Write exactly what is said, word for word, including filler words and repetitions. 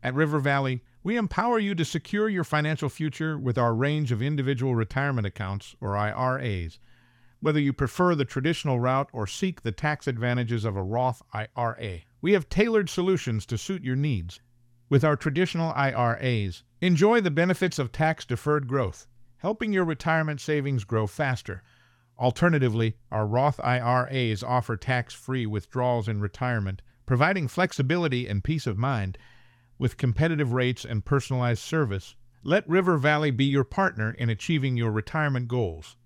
At River Valley, we empower you to secure your financial future with our range of individual retirement accounts, or I R As. Whether you prefer the traditional route or seek the tax advantages of a Roth I R A, we have tailored solutions to suit your needs. With our traditional I R As, enjoy the benefits of tax-deferred growth, helping your retirement savings grow faster. Alternatively, our Roth I R As offer tax-free withdrawals in retirement, providing flexibility and peace of mind. With competitive rates and personalized service, let River Valley be your partner in achieving your retirement goals.